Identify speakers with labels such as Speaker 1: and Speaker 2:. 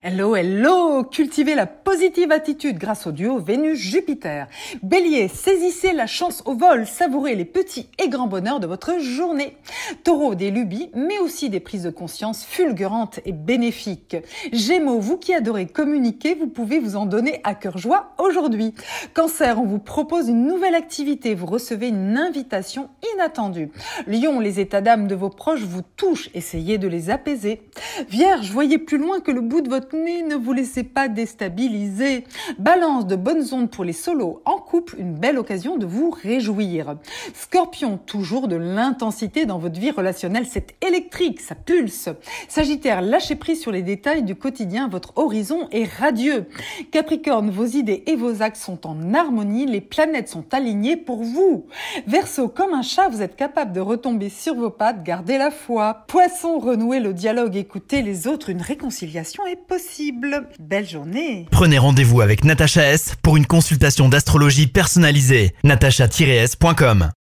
Speaker 1: Hello, hello! Cultivez la positive attitude grâce au duo Vénus-Jupiter. Bélier, saisissez la chance au vol, savourez les petits et grands bonheurs de votre journée. Taureau, des lubies, mais aussi des prises de conscience fulgurantes et bénéfiques. Gémeaux, vous qui adorez communiquer, vous pouvez vous en donner à cœur joie aujourd'hui. Cancer, on vous propose une nouvelle activité, vous recevez une invitation inattendue. Lion, les états d'âme de vos proches vous touchent, essayez de les apaiser. Vierge, voyez plus loin que le bout de votre nez, ne vous laissez pas déstabiliser. Balance, de bonnes ondes pour les solos en couple, une belle occasion de vous réjouir. Scorpion, toujours de l'intensité dans votre vie relationnelle, c'est électrique, ça pulse. Sagittaire, lâchez prise sur les détails du quotidien, votre horizon est radieux. Capricorne, vos idées et vos actes sont en harmonie, les planètes sont alignées pour vous. Verseau, comme un chat, vous êtes capable de retomber sur vos pattes, gardez la foi. Poisson, renouez le dialogue, écoutez les autres, une réconciliation est possible. Belle journée.
Speaker 2: Prenez rendez-vous avec Natacha S pour une consultation d'astrologie personnalisée. natacha-s.com